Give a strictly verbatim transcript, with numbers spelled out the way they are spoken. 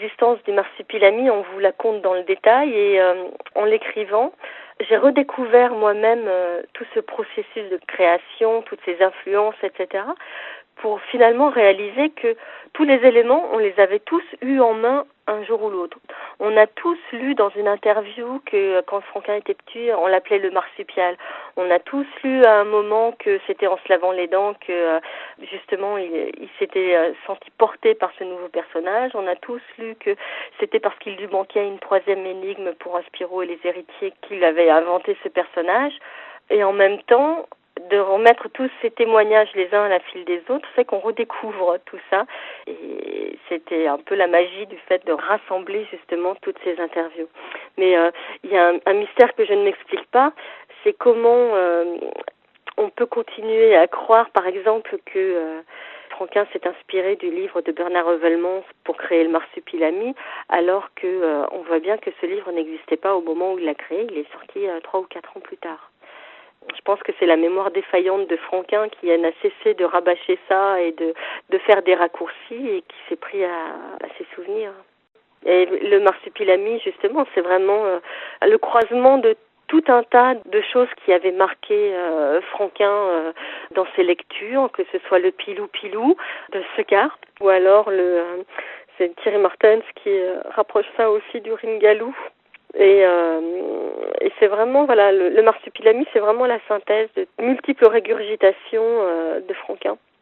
l'existence du marsupilami, on vous la conte dans le détail et euh, en l'écrivant, j'ai redécouvert moi-même euh, tout ce processus de création, toutes ces influences, et cetera, pour finalement réaliser que tous les éléments, on les avait tous eus en main un jour ou l'autre. On a tous lu dans une interview que quand Franquin était petit, on l'appelait le marsupial. On a tous lu à un moment que c'était en se lavant les dents que justement il, il s'était senti porté par ce nouveau personnage. On a tous lu que c'était parce qu'il lui manquait une troisième énigme pour un Spirou et les héritiers qu'il avait inventé ce personnage. Et en même temps, de remettre tous ces témoignages les uns à la file des autres, c'est qu'on redécouvre tout ça. Et c'était un peu la magie du fait de rassembler justement toutes ces interviews. Mais euh, il y a un, un mystère que je ne m'explique pas, c'est comment euh, on peut continuer à croire, par exemple, que euh, Franquin s'est inspiré du livre de Bernard Revelmans pour créer le marsupilami, alors que euh, on voit bien que ce livre n'existait pas au moment où il l'a créé. Il est sorti euh, trois ou quatre ans plus tard. Je pense que c'est la mémoire défaillante de Franquin qui n'a cessé de rabâcher ça et de, de faire des raccourcis et qui s'est pris à, à ses souvenirs. Et le marsupilami, justement, c'est vraiment euh, le croisement de tout un tas de choses qui avaient marqué euh, Franquin euh, dans ses lectures, que ce soit le pilou-pilou de Segard, ou alors le, euh, c'est Thierry Martens qui euh, rapproche ça aussi du ringalou. Et, euh, et c'est vraiment, voilà, le, le marsupilami, c'est vraiment la synthèse de multiples régurgitations euh, de Franquin.